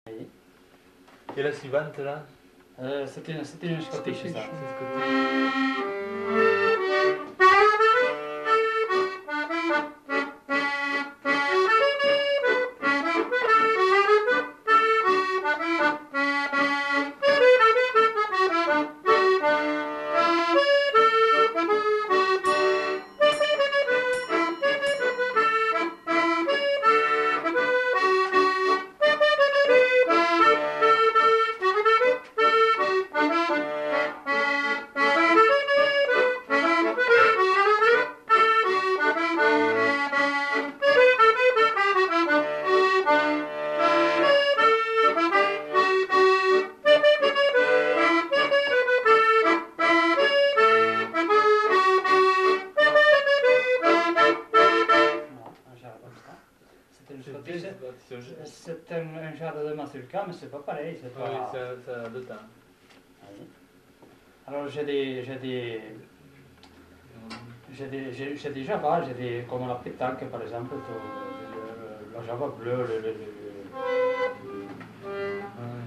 Oui. Et la suivante là? C'était une Scottish, ça. C'est un genre de mazurka, mais c'est pas pareil. C'est pas... Oui, ça a deux temps. Oui. Alors j'ai des Java, comme la pétanque par exemple, la Java bleue,